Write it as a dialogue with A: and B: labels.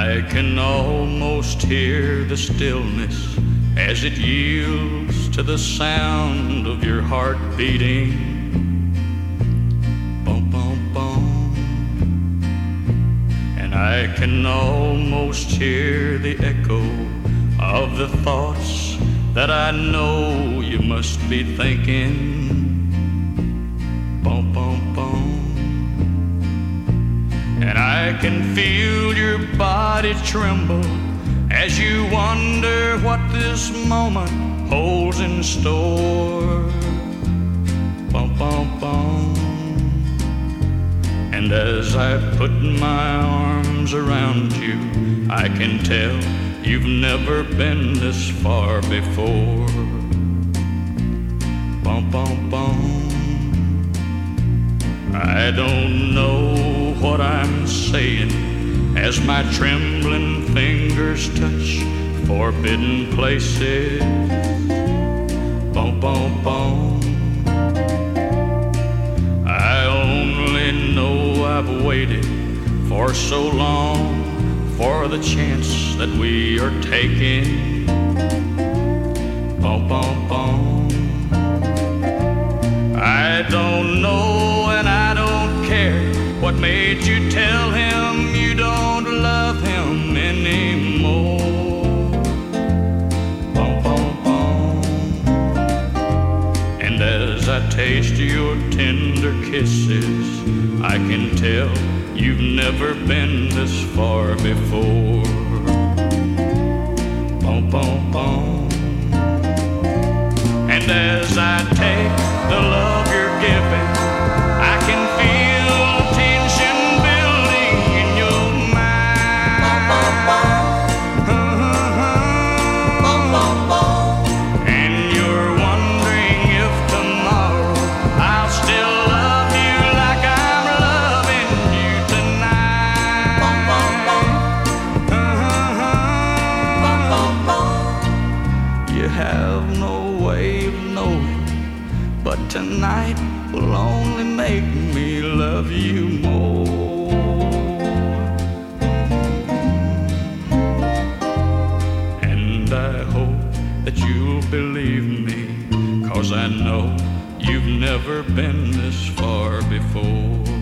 A: I can almost hear the stillness as it yields to the sound of your heart beating. Bum, bum, bum. And I can almost hear the echo of the thoughts that I know you must be thinking. Bum, bum, bum. And I can feel your body tremble as you wonder what this moment holds in store. Bum, bum, bum. And as I put my arms around you, I can tell you've never been this far before. Bum, bum, bum. I don't know what I'm saying as my trembling fingers touch forbidden places. Bum, bum, bum. I only know I've waited for so long for the chance that we are taking. Bum, bum, bum. I don't know and I don't care what made you tell him you don't love him anymore. Bum, bum, bum. And as I taste your tender kisses, I can tell you've never been this far before. Bum, bum, bum. And as I take the love you're giving, I can feel tension building in your mind. Bum, bum, bum. Bum, bum, bum. And you're wondering if tomorrow I'll still love you like I'm loving you tonight. Bum, bum, bum. Bum, bum, bum. You have no way of knowing, but tonight will only make me love you more. And I hope that you'll believe me, 'cause I know you've never been this far before.